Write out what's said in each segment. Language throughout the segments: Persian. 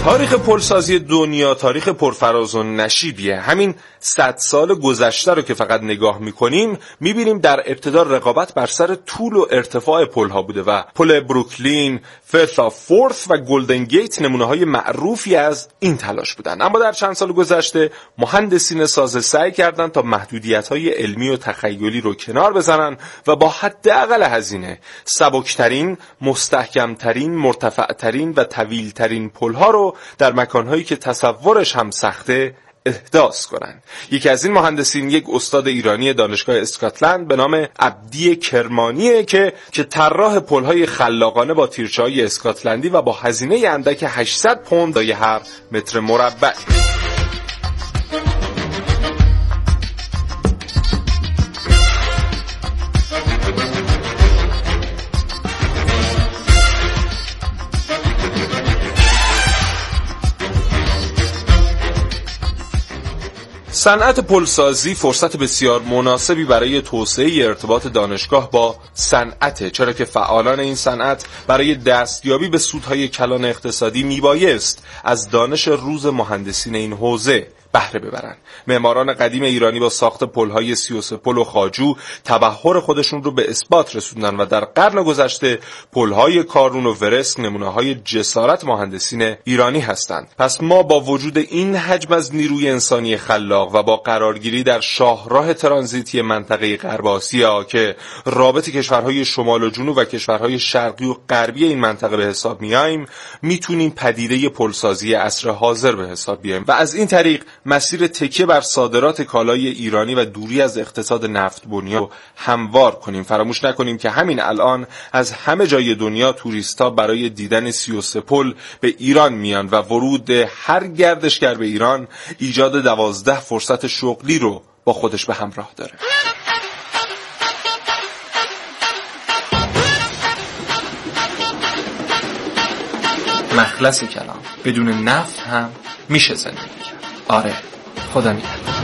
تاریخ پلسازی دنیا تاریخ پرفراز و نشیبیه. همین 100 سال گذشته رو که فقط نگاه میکنیم میبینیم در ابتدا رقابت بر سر طول و ارتفاع پل‌ها بوده و پل بروکلین، فرث آف فورث و گلدن گیت نمونه‌های معروفی از این تلاش بودن. اما در چند سال گذشته مهندسین سازه سعی کردن تا محدودیت‌های علمی و تخیلی رو کنار بزنن و با حداقل هزینه سبکترین، مستحکمترین، مرتفعترین و طویلترین پل‌ها رو در مکانهایی که تصورش هم سخته احداث کنن. یکی از این مهندسین یک استاد ایرانی دانشگاه اسکاتلند به نام عبدی کرمانیه که طراح پل‌های خلاقانه با تیرچه‌های اسکاتلندی و با هزینه اندک 800 پوند برای هر متر مربع. صنعت پلسازی فرصت بسیار مناسبی برای توسعه ارتباط دانشگاه با صنعت، چرا که فعالان این صنعت برای دستیابی به سودهای کلان اقتصادی میبایست از دانش روز مهندسین این حوزه بهره ببرن. معماران قدیم ایرانی با ساخت پل‌های 33 پل و خواجو تبحر خودشون رو به اثبات رسوندن و در قرن گذشته پل‌های کارون و ورسک نمونه‌های جسارت مهندسین ایرانی هستند. پس ما با وجود این حجم از نیروی انسانی خلاق و با قرارگیری در شاهراه ترانزیتی منطقه غرب آسیا که رابط کشورهای شمال و جنوب و کشورهای شرقی و غربی این منطقه به حساب میایم، میتونیم پدیده پلسازی عصر حاضر به حساب بیایم و از این طریق مسیر تکیه بر صادرات کالای ایرانی و دوری از اقتصاد نفت بنیان رو هموار کنیم. فراموش نکنیم که همین الان از همه جای دنیا توریستا برای دیدن 33 پل به ایران میان و ورود هر گردشگر به ایران ایجاد 12 فرصت شغلی رو با خودش به همراه داره. مخلص کلام، بدون نفت هم میشه زندگی کرد. آره، خدا نگهدار.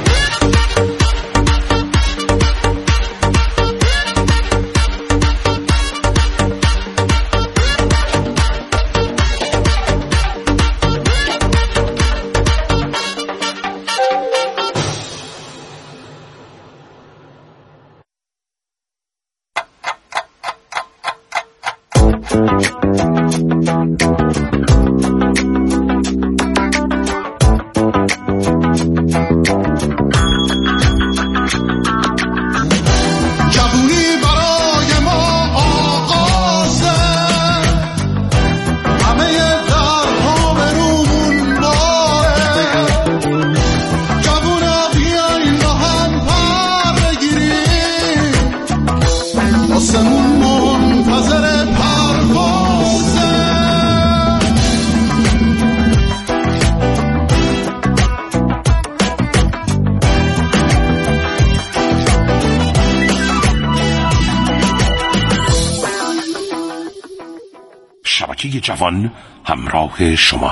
شبکه جوان همراه شما.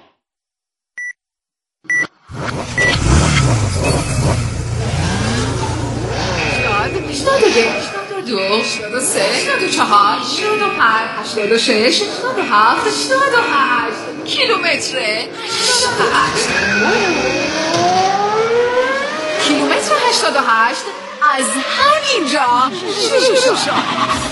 کیلومتر 88 از همینجا شروع شد.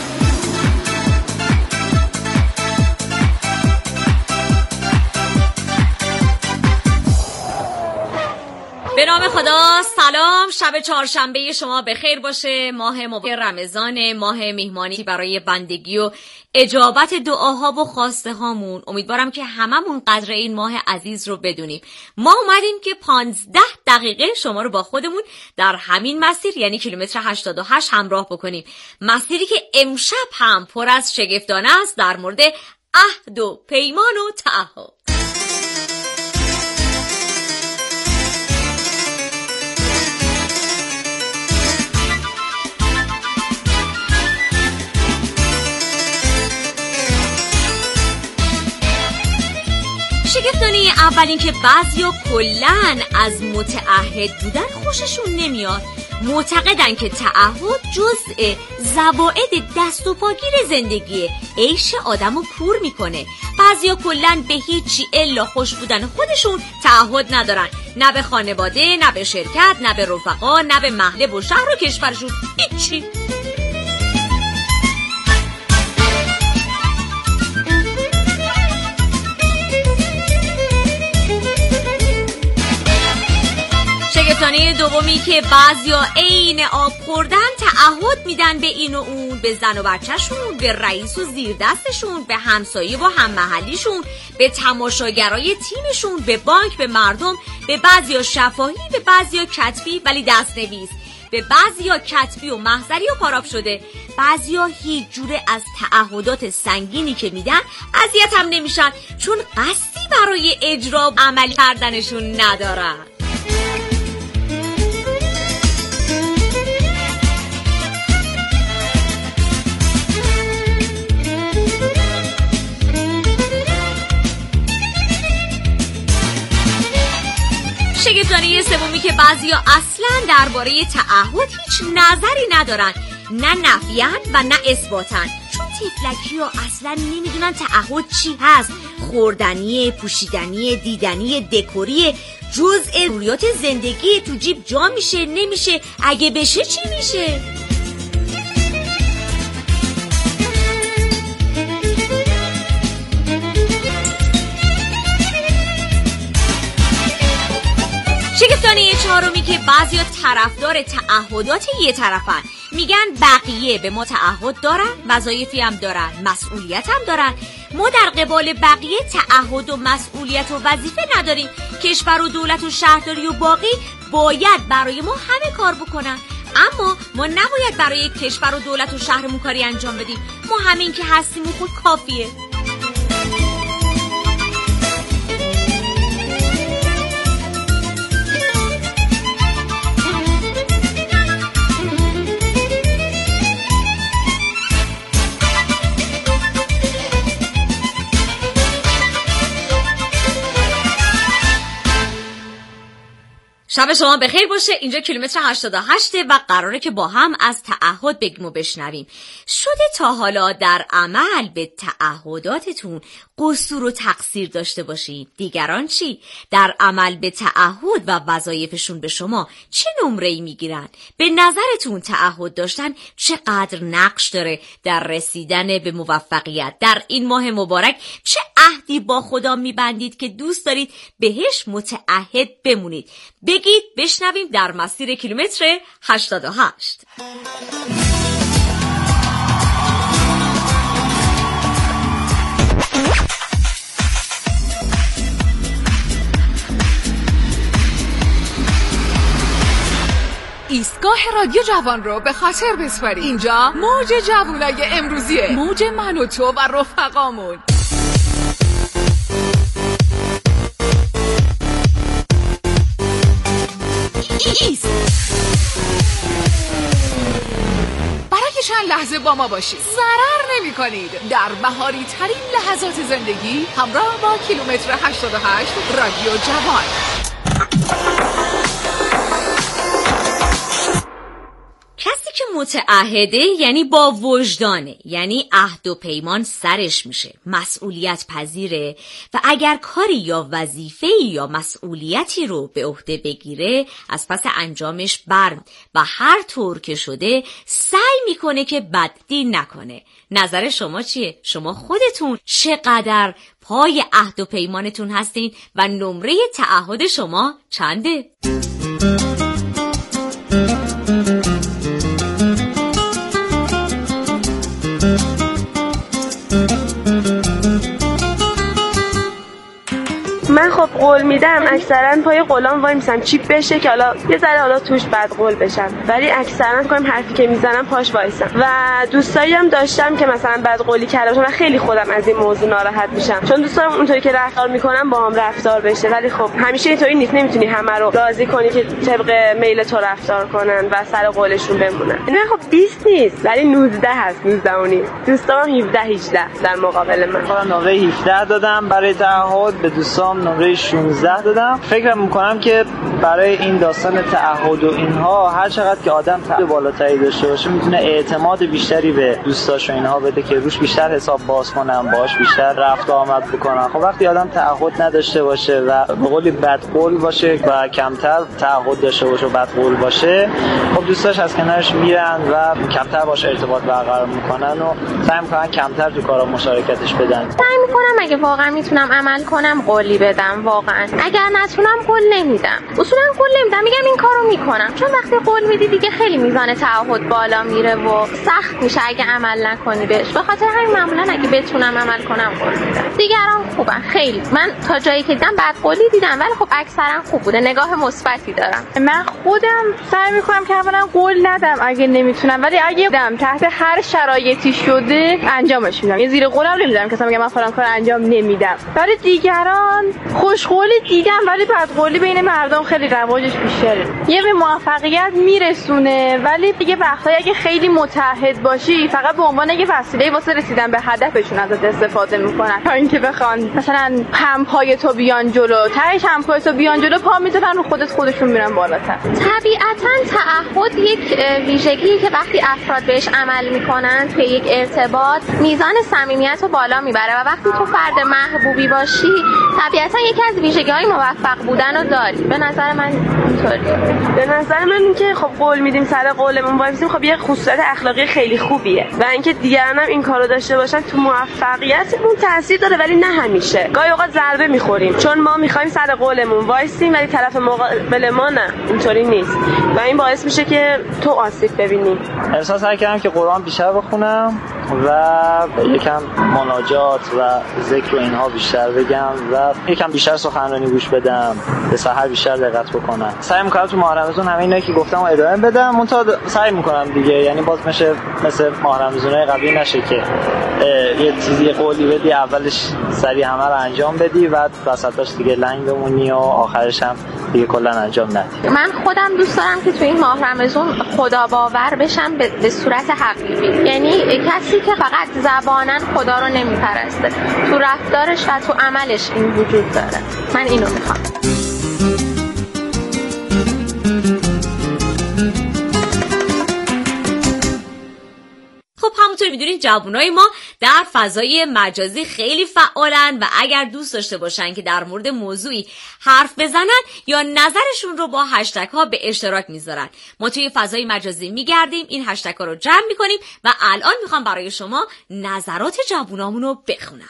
به نام خدا. سلام، شب چهارشنبه شما بخیر باشه. ماه مبارک رمضان، ماه میهمانی برای بندگی و اجابت دعاها و خواسته هامون. امیدوارم که هممون قدر این ماه عزیز رو بدونیم. ما اومدیم که 15 دقیقه شما رو با خودمون در همین مسیر، یعنی کیلومتر 88 همراه بکنیم. مسیری که امشب هم پر از شگفتانه است در مورد عهد و پیمان و تعهد. شگفتانه اول این که بعضیا کلن از متعهد بودن خوششون نمیاد. معتقدن که تعهد جزء زوائد دست و پاگیر زندگیه، عیش آدمو کور میکنه. بعضیا کلاً به هیچی الا خوش بودن خودشون تعهد ندارن، نه به خانواده، نه به شرکت، نه به رفقا، نه به محله و شهر و کشورشون، هیچی. شگفتانه دومی که بعضیا عین آب خوردن تعهد میدن به این و اون، به زن و بچه‌شون، به رئیس و زیر دستشون، به همسایه و هم محلیشون، به تماشاگرای تیمشون، به بانک، به مردم، به بعضیا شفاهی، به بعضیا کتبی ولی دستنویس، به بعضیا کتبی و محضری و پاراب شده. بعضیا هیچ جوره از تعهدات سنگینی که میدن اذیت هم نمیشن، چون قصدی برای اجرا عملی کردنشون ندارن. شگفتانه سومی که بعضیا اصلا درباره تعهد هیچ نظری ندارن، نه نفیان و نه اثباتن، چون تفلکی‌ها اصلا نمیدونن تعهد چی هست. خوردنی، پوشیدنی، دیدنی، دکوری، جزء ضروریات زندگی. تو جیب جا میشه نمیشه، اگه بشه چی میشه؟ شگفتانه چهارمی که بعضیا طرفدار تعهدات یه طرفن، میگن بقیه به ما تعهد دارن، وظایفی هم دارن، مسئولیت هم دارن، ما در قبال بقیه تعهد و مسئولیت و وظیفه نداریم. کشور و دولت و شهرداری و باقی باید برای ما همه کار بکنن، اما ما نباید برای کشور و دولت و شهرمون کاری انجام بدیم. ما همین که هستیم و خود کافیه. شب شما بخیر باشه. اینجا کیلومتر 88 و قراره که با هم از تعهد بگیم و بشنویم. شده تا حالا در عمل به تعهداتتون قصور و تقصیر داشته باشید؟ دیگران چی؟ در عمل به تعهد و وظایفشون به شما چه نمره‌ای میگیرن؟ به نظرتون تعهد داشتن چقدر نقش داره در رسیدن به موفقیت؟ در این ماه مبارک چه عهدی با خدا میبندید که دوست دارید بهش متعهد بمونید؟ بگید بشنویم در مسیر کیلومتر 88. ایستگاه رادیو جوان رو به خاطر بسپارید. اینجا موج جوانای امروزیه، موج من و تو و رفقامون. برای چند لحظه با ما باشید، ضرر نمی کنید. در بهاری ترین لحظات زندگی همراه با کیلومتر 88 رادیو جوان. کسی که متعهده یعنی با وجدانه، یعنی عهد و پیمان سرش میشه، مسئولیت پذیره و اگر کاری یا وظیفه‌ای یا مسئولیتی رو به عهده بگیره از پس انجامش و هر طور که شده سعی میکنه که بددین نکنه. نظر شما چیه؟ شما خودتون چقدر پای عهد و پیمانتون هستین و نمره تعهد شما چنده؟ من خب قول میدم اکثرا پای قولام وای میسم چیپ بشه که حالا یه ذره حالا توش بد قول بشم، ولی اکثرا کنم حرفی که میزنم پاش وایسم. و دوستایی هم داشتم که مثلا بد قولی کردم و خیلی خودم از این موضوع ناراحت میشم، چون دوست دارم اونطوری که رفتار میکنم با هم رفتار بشه، ولی خب همیشه اینطوری نیست، نمیتونی همه رو راضی کنی که طبق میل تو رفتار کنن و سر قولشون بمونن. نه خب 20 نیست ولی 19 هست، 19 و نیم. دوستام 17 18 در مقابل من. خودم نمره 17 دادم برای تعهد، به دوستام نمره 16 دادم. فکر میکنم که برای این داستان تعهد و اینها هر چقدر که آدم تعهد بالاتری داشته باشه میتونه اعتماد بیشتری به دوستاش و اینها بده که روش بیشتر حساب باز کنن، باهاش بیشتر رفت و آمد بکنن. خب وقتی آدم تعهد نداشته باشه و به قولی بدقول باشه و کمتر تعهد داشته باشه و بدقول باشه، خب دوستاش از کنارش میرن و کمتر باش ارتباط برقرار میکنن و سعی میکنن کمتر تو کارا مشارکتش بدن. سعی میکنم اگه واقعا میتونم عمل کنم قولی بدم، واقعا اگر نتونم قول نمیدم. اصولا قول نمیدم، میگم این کارو میکنم، چون وقتی قول میدی دیگه خیلی میزان تعهد بالا میره و سخت میشه اگه عمل نکنی بهش. به خاطر همین معمولا اگه بتونم عمل کنم قول میدم. دیگران خوبن خیلی، من تا جایی که دیدم بعد قولی دیدم ولی خب اکثرا خوب بوده، نگاه مثبتی دارم. من خودم سعی میکنم که اولا قول ندم اگه نمیتونم، ولی اگه دم تحت هر شرایطی شده انجامش میدم. یه زیر قولم نمیدم کسی میگه من فلان کار انجام نمیدم. برای دیگران خوشقولی دیدم ولی بدقولی بین مردم خیلی رواجش بیشتره. یه به موفقیت میرسونه ولی دیگه وقتایی اگه خیلی متعهد باشی فقط به عنوان یه وسیله واسه رسیدن به هدفشون ازت استفاده میکنن، تا اینکه بخوان مثلا همپای تو بیان جلو، تهش همپای تو بیان جلو پا میذارن رو خودشون میرن بالاتر. طبیعتاً تعهد یک ویژگیه که وقتی افراد بهش عمل میکنن توی یک ارتباط میزان صمیمیت رو بالا میبره و وقتی تو فرد محبوبی باشی طبیعتاً یکی از ویژگی‌های موفق بودن رو داری. به نظر من اینطوریه. به نظر من این که خب قول میدیم سر قولمون وایسیم خب یه خصوصیت اخلاقی خیلی خوبیه و اینکه دیگران هم این کارو داشته باشن تو موفقیتمون تاثیر داره، ولی نه همیشه. گاهی اوقات ضربه میخوریم چون ما میخوایم سر قولمون وایسیم ولی طرف مقابل ما نه، اینطوری نیست و این باعث میشه که تو آسیب ببینیم. احساس کردم که قرآن بیشتر بخونم و یکم مناجات و ذکر و اینها بیشتر بگم و یکم بیشتر سخنرانی گوش بدم، به سحر بیشتر دقت بکنم. سعی میکنم تو ماه رمضان همه اینایی که گفتم رو ادامه بدم، منتها سعی میکنم دیگه، یعنی باز میشه مثل ماه رمضان‌های قبلی نشه که یه چیزی قولی بدی اولش سریع همه رو انجام بدی و وسطاش دیگه لنگ بمونی و آخرش هم دیگه کلا انجام ندی. من خودم دوست دارم که تو این ماه رمضان خدا باور بشم به صورت حقیقی، یعنی کسی که فقط زبانن خدا رو نمیپرسته، تو رفتارش و تو عملش این وجود داره. من اینو میخوام. خب همونطور میدونید جوانای ما در فضای مجازی خیلی فعالن و اگر دوست داشته باشن که در مورد موضوعی حرف بزنن یا نظرشون رو با هشتگ ها به اشتراک میذارن. ما توی فضای مجازی میگردیم، این هشتگ ها رو جمع میکنیم و الان میخوام برای شما نظرات جوانامون رو بخونم.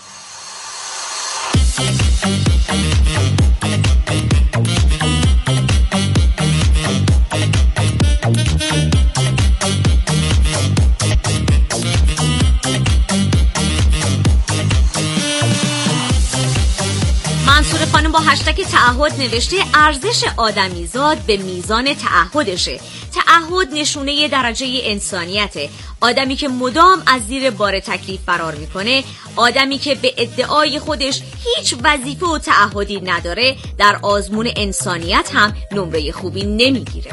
منصور خانم با هشتگ تعهد نوشته ارزش آدمیزاد به میزان تعهدشه. تعهد نشونه درجه انسانیته. آدمی که مدام از زیر بار تکلیف فرار میکنه، آدمی که به ادعای خودش هیچ وظیفه و تعهدی نداره، در آزمون انسانیت هم نمره خوبی نمیگیره.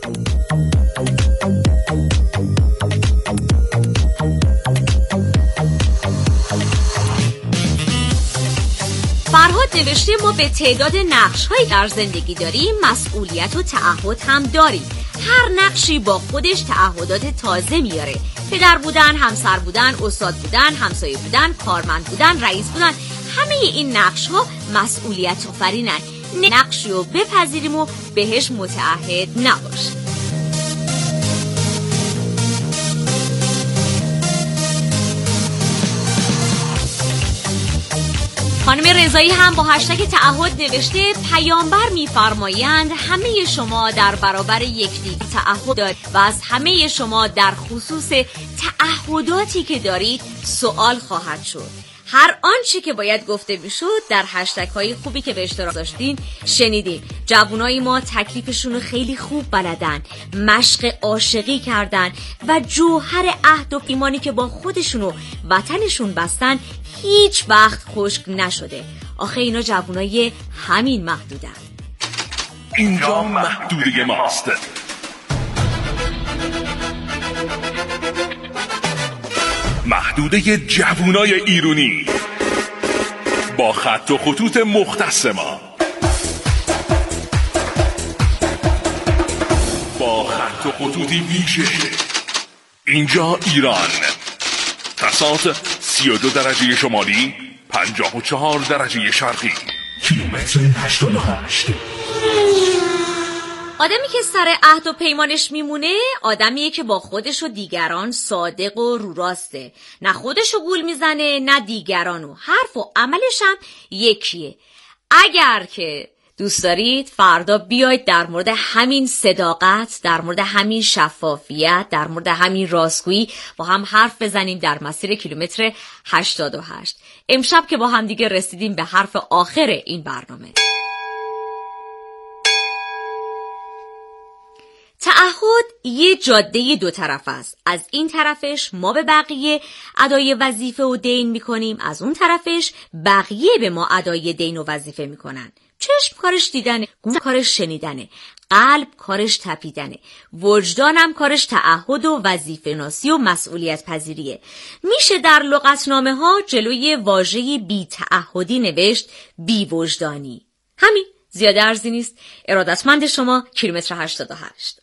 فرهاد نوشته ما به تعداد نقش‌هایی در زندگی داریم مسئولیت و تعهد هم داریم. هر نقشی با خودش تعهدات تازه میاره. پدر بودن، همسر بودن، استاد بودن، همسایه بودن، کارمند بودن، رئیس بودن، همه این نقش‌ها مسئولیت آفرینن. نقشی رو بپذیریم و بهش متعهد نباشیم. خانم رضایی هم با هشتگ تعهد نوشته پیامبر می‌فرمایند همه شما در برابر یکدیگر تعهد دارید و از همه شما در خصوص تعهداتی که دارید سوال خواهد شد. هر آنچه که باید گفته میشد در هشتگ های خوبی که به اشتراک داشتین شنیدیم. جوانای ما تکلیفشون رو خیلی خوب بلدن، مشق عاشقی کردن و جوهر عهد و پیمانی که با خودشون و وطنشون بستن هیچ وقت خشک نشده. آخه اینا جوانای همین محدودن. اینجا محدوده ماست. محدوده جوانای ایرانی، با خط و خطوط مختص ما. خط و خطوطی ویژه. اینجا ایران. بساط 32 درجه شمالی، 54 درجه شرقی. کیلومتر 88. آدمی که سر عهد و پیمانش میمونه آدمیه که با خودش و دیگران صادق و رو راسته، نه خودشو گول میزنه نه دیگرانو. حرف و عملش هم یکیه. اگر که دوست دارید فردا بیاید در مورد همین صداقت، در مورد همین شفافیت، در مورد همین راستگویی با هم حرف بزنیم در مسیر کیلومتر 88. امشب که با هم دیگه رسیدیم به حرف آخر این برنامه. تعهد یه جاده دو طرف است. از این طرفش ما به بقیه ادای وظیفه و دین میکنیم، از اون طرفش بقیه به ما ادای دین و وظیفه میکنن. چشم کارش دیدنه، گوش کارش شنیدنه، قلب کارش تپیدنه، وجدانم کارش تعهد و وظیفه ناسی و مسئولیت پذیریه. میشه در لغتنامه ها جلوی واژه بی تعهدی نوشت بی وجدانی. همین، زیاده ارزی نیست. ارادتمند شما، کیلومتر 88.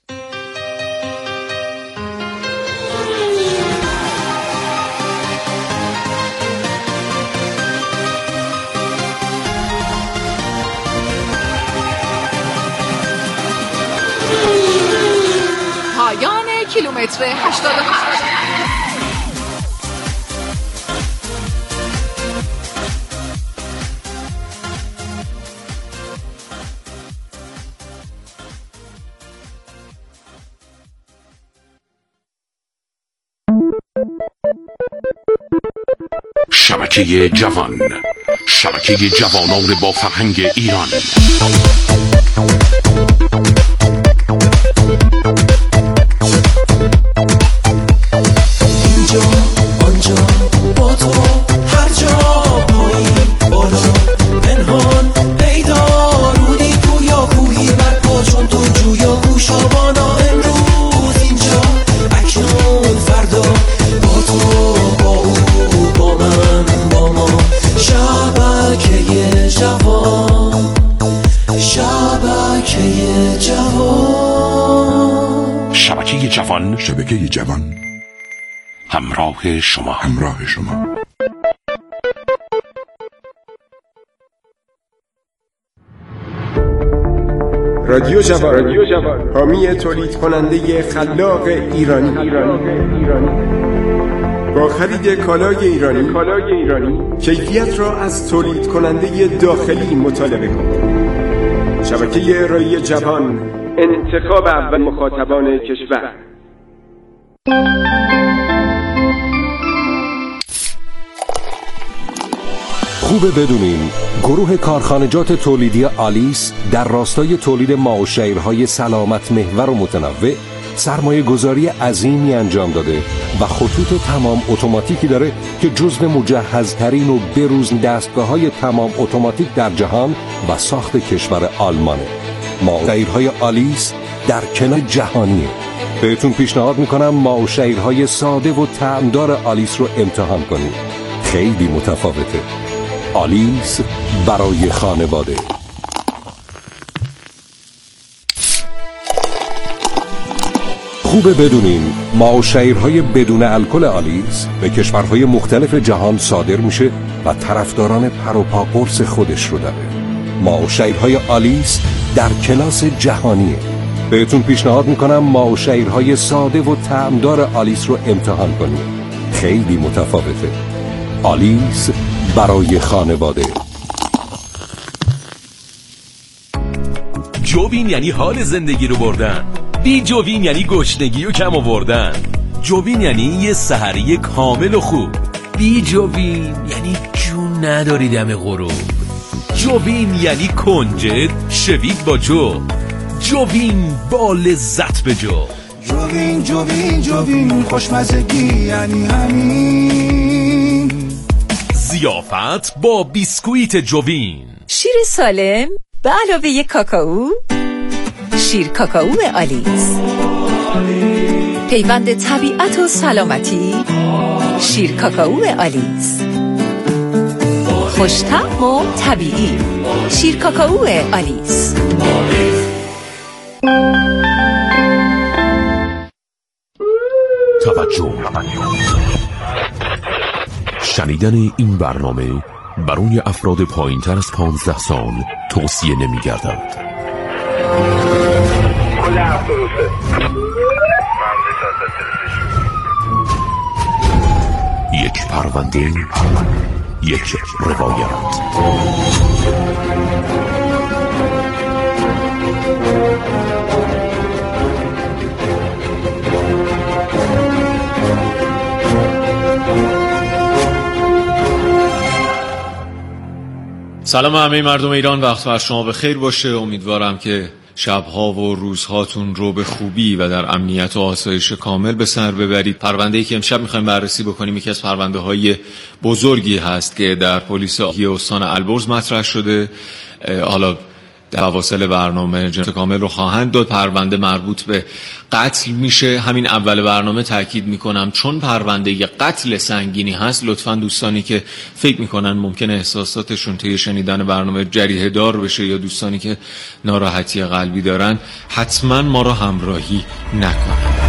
پایان کیلومتر 88. شبکه جوان، شبکه جوانان با فرهنگ ایران. اینجا آنجا با تو هر جا، پایین بالا پنهان پیدا، رودی کویا کوهی برپا چون تو جویا گوشابانا. امروز اینجا اکنون فردا، با تو با او با من با ما. شبکه جوان، شبکه جوان، شبکه جوان، شبکه جوان، همراه شما، همراه شما. رادیو جوان، حامی تولید کننده خلاق ایرانی. با خرید کالای ایرانی کیفیت را از تولید کننده داخلی مطالبه کنید. شبکه رادیو جوان، انتخاب اول مخاطبان کشور. خوبه بدونین گروه کارخانجات تولیدی آلیس در راستای تولید ماه‌وشیرهای سلامت محور و متنوع سرمایه گذاری عظیمی انجام داده و خطوط تمام اتوماتیکی داره که جزو مجهزترین و بروز دستگاه‌های تمام اتوماتیک در جهان و ساخت کشور آلمانه. ماه‌وشیرهای آلیس در کنار جهانیه. بهتون پیشنهاد میکنم ماه‌وشیرهای ساده و طعمدار آلیس رو امتحان کنید. خیلی متفاوته. آلیس برای خانواده. خوبه بدونین ماه‌وشیرهای بدون الکل آلیس به کشورهای مختلف جهان صادر میشه و طرفداران پر و پا قرص خودش رو داره. ماه‌وشیرهای آلیس در کلاس جهانیه. بهتون پیشنهاد میکنم ماه‌وشیرهای ساده و طعمدار آلیس رو امتحان کنید. خیلی متفاوته. آلیس برای خانواده. جووین یعنی حال زندگی رو بردن. بی جووین یعنی گشنگی و کم آوردن. جووین یعنی یه سحری کامل و خوب. بی جووین یعنی جون نداری دم غروب. جووین یعنی کنجد شوید با جو. جووین با لذت به جو. جووین جووین جووین خوشمزگی یعنی همین. ضیافت با بیسکویت جووین. شیر سالم به علاوه کاکائو. شیر کاکائو آلیس، پیوند طبیعت و سلامتی. شیر کاکائو آلیس، خوش‌طعم و طبیعی. شیر کاکائو آلیس. شنیدن این برنامه برای افراد پایین‌تر از 15 سال توصیه نمی‌گردد. یک پرونده، یک روایت. سلام همه مردم ایران، وقت بر شما بخیر باشه. امیدوارم که شبها و روزهاتون رو به خوبی و در امنیت و آسایش کامل به سر ببرید. پرونده‌ای که امشب می‌خوایم بررسی بکنیم یکی از پرونده‌های بزرگی هست که در پلیس استان البرز مطرح شده. حالا در فواصل برنامه جنبه کامل رو خواهند داد. پرونده مربوط به قتل میشه. همین اول برنامه تاکید میکنم چون پرونده قتل سنگینی هست، لطفاً دوستانی که فکر میکنن ممکنه احساساتشون طی شنیدن برنامه جریحه دار بشه یا دوستانی که ناراحتی قلبی دارن حتما ما رو همراهی نکنن.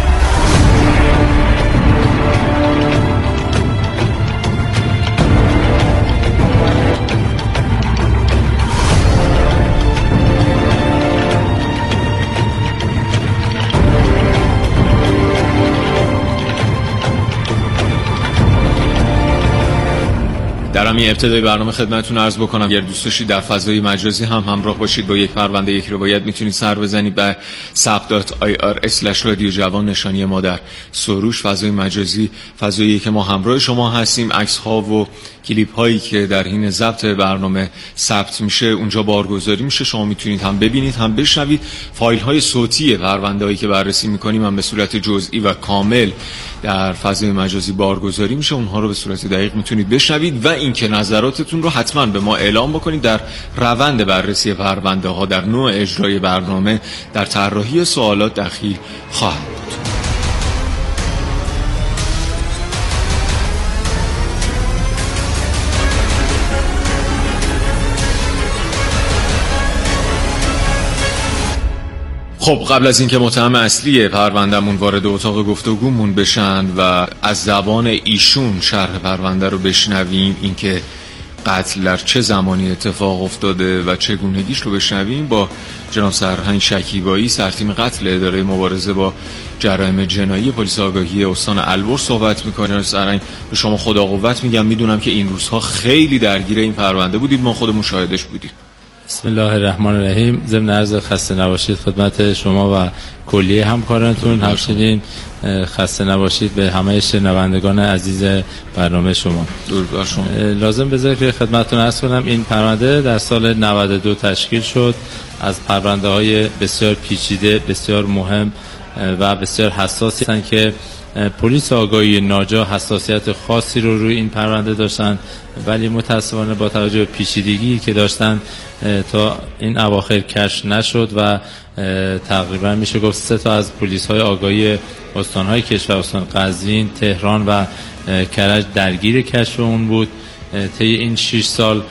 در همین ابتدای برنامه خدمتتون عرض بکنم اگر دوست داشتید در فضای مجازی هم همراه باشید با یک پرونده یک روایت، میتونید سر بزنید به sap.ir/رادیو جوان نشانی ما در سروش. فضای مجازی فضایی که ما همراه شما هستیم. عکس ها و کلیپ هایی که در حین ضبط برنامه ثبت میشه اونجا بارگذاری میشه، شما میتونید هم ببینید هم بشنوید. فایل های صوتی پرونده هایی که بررسی میکنیم هم به صورت جزئی و کامل در فضای مجازی بارگذاری میشه، اونها رو به صورت دقیق میتونید بشنوید و اینکه نظراتتون رو حتما به ما اعلام بکنید در روند بررسی پرونده ها، در نوع اجرای برنامه، در طراحی سوالات دخیل خواهد بود. خب قبل از اینکه متهم اصلی پروندهمون وارد اتاق گفتگومون بشن و از زبان ایشون شرح پرونده رو بشنویم، اینکه قتل در چه زمانی اتفاق افتاده و چگونگیش رو بشنویم، با جناب سرهنگ شکیبایی سرتیم قتل اداره مبارزه با جرایم جنایی پلیس آگاهی استان البرز صحبت می‌کنیم. جناب سرهنگ به شما خدا قوت میگم، میدونم که این روزها خیلی درگیر این پرونده بودید، ما خودمون شاهدش بودیم. بسم الله الرحمن الرحیم. ضمن عرض خسته نباشید خدمت شما و کلیه همکارانتون. همچنین خسته نباشید به همه شنوندگان عزیز برنامه شما. درود شما. لازم بذارید که خدمتتون عرض کنم این پرونده در سال 92 تشکیل شد. از پرونده های بسیار پیچیده، بسیار مهم و بسیار حساسی هستند که پلیس آگاهی ناجا حساسیت خاصی رو روی این پرونده داشتن، ولی متاسفانه با توجه به پیچیدگی که داشتن تا این اواخر کشف نشد و تقریبا میشه گفت 3 تا از پلیس های آگاهی استانهای کشور، استان قزوین، تهران و کرج درگیر کشف اون بود. طی این 6 سال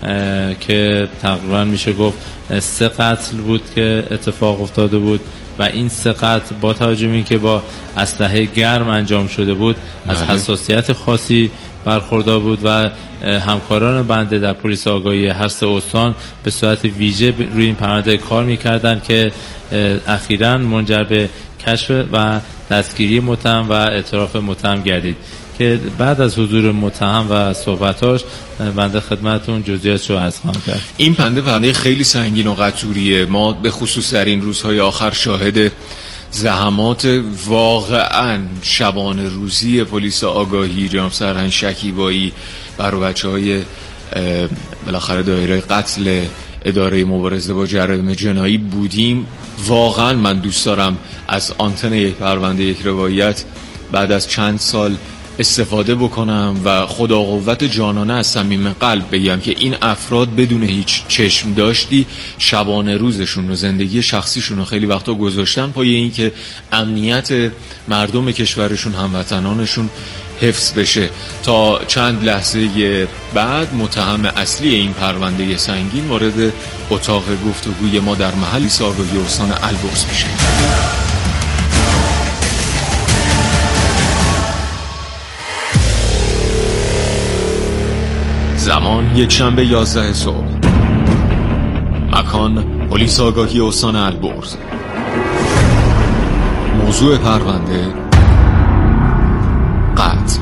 که تقریبا میشه گفت 3 قتل بود که اتفاق افتاده بود و این 3 قتل با توجه به اینکه با اسلحه گرم انجام شده بود از حساسیت خاصی برخوردار بود و همکاران بنده در پلیس آگاهی هر 3 استان به صورت ویژه روی این پرونده کار می‌کردند که اخیراً منجر به کشف و دستگیری متهم و اعتراف متهم گردید که بعد از حضور متهم و صحبتاش بنده خدمتتون جزئیاتش رو عرض خواهم کرد. این پرونده خیلی سنگین و قطوریه. ما به خصوص در این روزهای آخر شاهد زحمات واقعا شبانه روزی پلیس آگاهی جناب سرهنگ شکیبایی برای بچه‌های بالاخره دایره قتل اداره مبارزه با جرایم جنایی بودیم. واقعا من دوست دارم از آنتن یک پرونده یک روایت بعد از چند سال استفاده بکنم و خدا قوت جانانه از صمیم قلب بگم که این افراد بدون هیچ چشم داشتی شبانه روزشون و زندگی شخصیشون رو خیلی وقتا گذاشتن پای این که امنیت مردم کشورشون، هموطنانشون حفظ بشه. تا چند لحظه بعد متهم اصلی این پرونده سنگین وارد اتاق گفتگوی ما در محل آگاهی استان البرز میشه. زمان یک شنبه 11 صبح. مکان پلیس آگاهی استان البرز. موضوع پرونده قتل.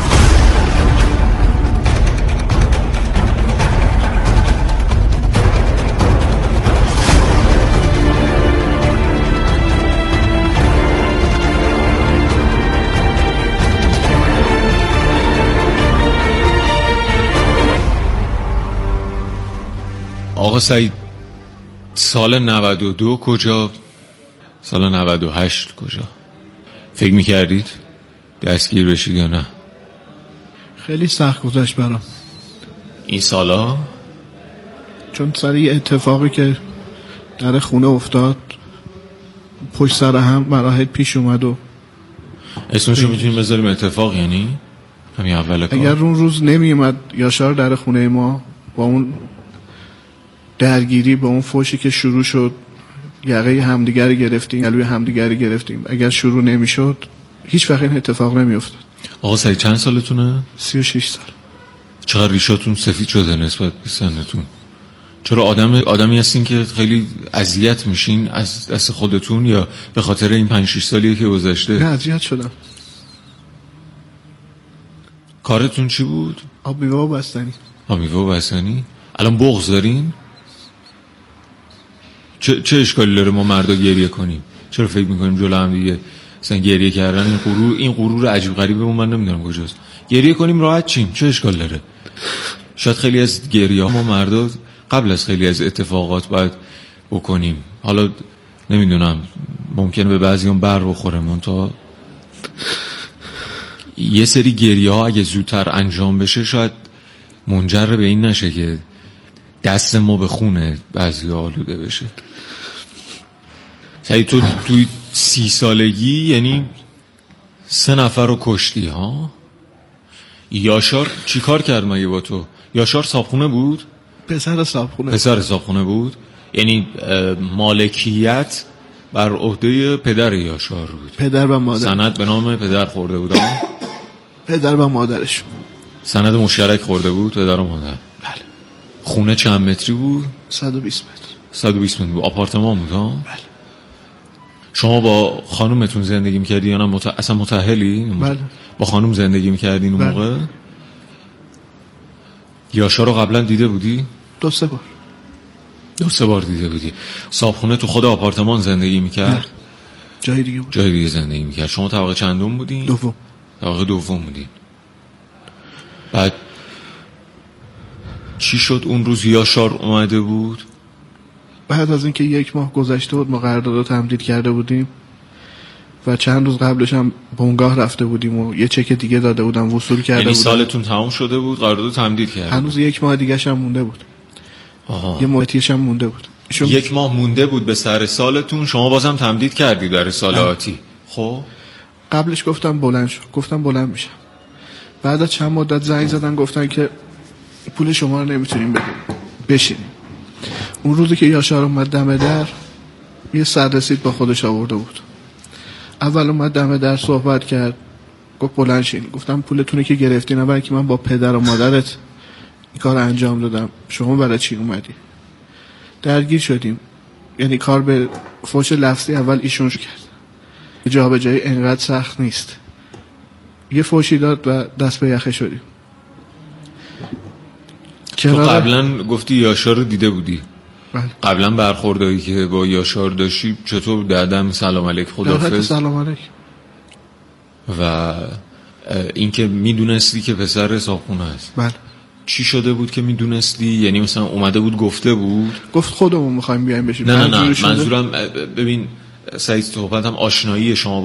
آقا سعید، سال 92 کجا؟ سال 98 کجا؟ فکر میکردید دستگیر بشید یا نه؟ خیلی سخت گذشت برام این سالا، چون سر یه اتفاقی که در خونه افتاد پشت سر هم مراحل پیش اومد و اسمشو میتونیم بذاریم اتفاق، یعنی همین اول کار. اگر اون روز نمیومد یاشار در خونه ما با اون درگیری، با اون فوشی که شروع شد، یقه همدیگر گرفتیم، گلوی همدیگر گرفتیم، اگر شروع نمیشد هیچ وقت این اتفاق نمیافتاد. آقا سعید چند سالتونه؟ 36 سال. چقدر ریشاتون سفید شده نسبت به سنتون؟ چرا آدمی هستین که خیلی اذیت میشین از دست خودتون یا به خاطر این 5-6 سالیه که گذشته؟ نه، اذیت شدم. کارتون چی بود؟ آب میوه و بستنی. آب میوه و بستنی؟ الان بغض دارین؟ چه اشکالی داره ما مردا گریه کنیم؟ چرا فکر میکنیم جلو هم دیگه مثلا گریه کردن این غرور عجیب غریبه من نمیدونم کجاست. گریه کنیم راحت چیم، چه اشکال داره؟ شاید خیلی از گریه ها ما مردا قبل از خیلی از اتفاقات باید بکنیم. حالا نمیدونم، ممکنه به بعضیام بر بخوره، منتها یه سری گریه ها اگه زودتر انجام بشه شاید منجر به این نشه که دست ما به خونه بعضی آلوده بشه. سعید تو توی 30 سالگی یعنی 3 نفر رو کشتی ها؟ یاشار چی کار کرد مگه با تو؟ یاشار صابخونه بود؟ پسر صابخونه بود؟ یعنی مالکیت بر عهده پدر یاشار بود؟ پدر و مادر. سند به نام پدر خورده بود؟ پدر و مادرش. سند مشترک خورده بود پدر و مادر؟ بله. خونه چند متری بود؟ 120 متر. 120 متر بود. آپارتمان بود ها؟ بله. شما با خانومتون زندگی میکردی یا نه اصلا متأهلی؟ بله. با خانوم زندگی میکردین اون موقع؟ بله. یاشار رو قبلا دیده بودی؟ 2-3 بار. 2-3 بار دیده بودی. صابخونه تو خود آپارتمان زندگی میکرد؟ نه. جای دیگه بود. جای دیگه زندگی میکرد. شما طبقه چندم بودین؟ دوم. طبقه دوم بودین. بعد چی شد اون روز یاشار اومده بود؟ بعد از اینکه 1 ماه گذشته بود ما قرارداد رو تمدید کرده بودیم و چند روز قبلش هم بنگاه رفته بودیم و یه چک دیگه داده بودم وصول کرده بودم. یعنی سالتون تمام شده بود قرارداد تمدید کرد؟ هنوز 1 ماه دیگه‌ش هم مونده بود. یه ماهیتیش هم مونده بود. 1 ماه مونده بود به سر سالتون، شما بازم تمدید کردید در سال آتی. خب قبلش گفتم بلند میشم. بعد از چند مدت زنگ زدن گفتن که پول شما رو نمیتونیم بدیم، بشینیم. اون روزی که یاشار اومد دم در یه سررسید با خودش آورده بود. اول اومد دم در صحبت کرد، گفت بلند شین. گفتم پولتونه که گرفتین اول که من با پدر و مادرت این کار انجام دادم، شما برای چی اومدی؟ درگیر شدیم. یعنی کار به فوش لفظی اول ایشون کرد. جا به جای انقدر سخت نیست. یه فوشی داد و دست به یخه شدیم. تو قبلا گفتی یاشار رو دیده بودی؟ بله. قبلا برخوردایی که با یاشار داشتی چطور؟ دادم سلام علیک خداحافظ؟ سلام علیک. و اینکه میدونستی که پسر صابخونه است؟ بله. چی شده بود که میدونستی؟ یعنی مثلا اومده بود گفته بود؟ گفت خودمون میخوایم بیایم بشیم. نه منظورم ببین سعید، صحبتم آشنایی شما